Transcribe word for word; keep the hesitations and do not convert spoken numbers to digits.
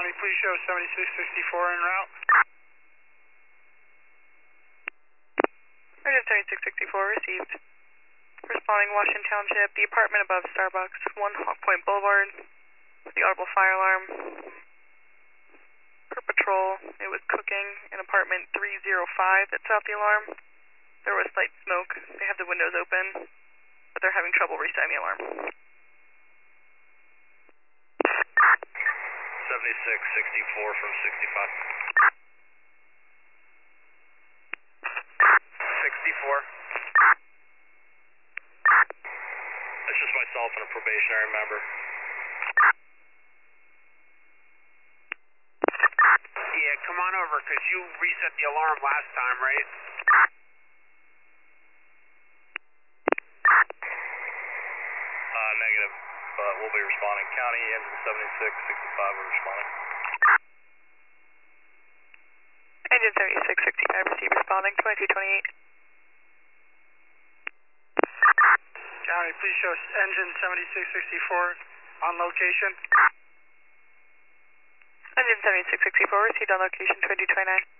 County, please show seventy-six sixty-four en route. Engine seventy-six sixty-four received. Responding Washington Township, the apartment above Starbucks, one Hawk Point Boulevard, with the audible fire alarm. Per patrol, it was cooking in apartment three oh five that set off the alarm. There was slight smoke. They have the windows open, but they're having trouble resetting the alarm. seventy-six sixty-four from sixty-five. sixty-four. That's just myself and a probationary member. Yeah, come on over, because you reset the alarm last time, right? Uh, negative, but we'll be responding. County, engine seventy-six sixty-five, we're responding. Engine seventy-six sixty-five received, responding twenty-two twenty-eight. County, please show engine seventy-six sixty-four on location. Engine seventy-six sixty-four received on location twenty-two twenty-nine.